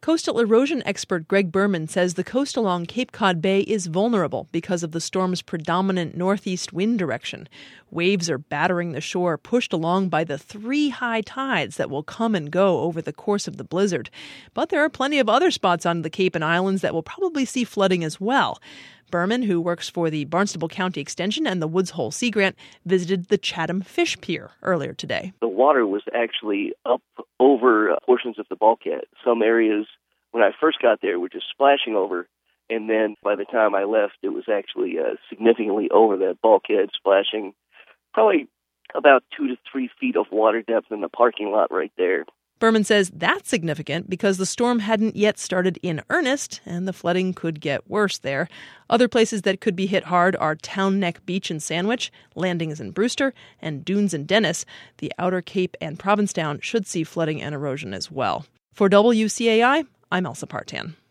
Coastal erosion expert Greg Berman says the coast along Cape Cod Bay is vulnerable because of the storm's predominant northeast wind direction. Waves are battering the shore, pushed along by the 3 high tides that will come and go over the course of the blizzard. But there are plenty of other spots on the Cape and Islands that will probably see flooding as well. Berman, who works for the Barnstable County Extension and the Woods Hole Sea Grant, visited the Chatham Fish Pier earlier today. The water was actually up over portions of the bulkhead. Some areas, when I first got there, were just splashing over, and then by the time I left, it was actually significantly over that bulkhead, splashing probably about 2 to 3 feet of water depth in the parking lot right there. Berman says that's significant because the storm hadn't yet started in earnest, and the flooding could get worse there. Other places that could be hit hard are Town Neck Beach in Sandwich, Landings in Brewster, and Dunes in Dennis. The Outer Cape and Provincetown should see flooding and erosion as well. For WCAI, I'm Elsa Partan.